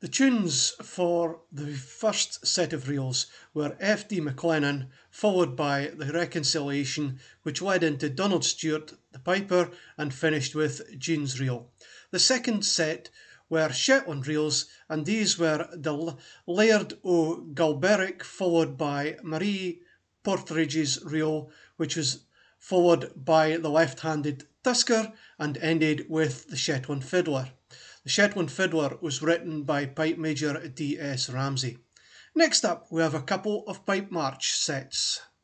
The tunes for the first set of reels were F.D. McLennan, followed by The Reconciliation, which led into Donald Stewart, The Piper, and finished with Jean's reel. The second set were Shetland reels, and these were the Laird o' Galberwick, followed by Marie Portridge's reel, which was followed by The Left-Handed Tusker, and ended with The Shetland Fiddler. The Shetland Fiddler was written by Pipe Major D.S. Ramsey. Next up, we have a couple of pipe march sets.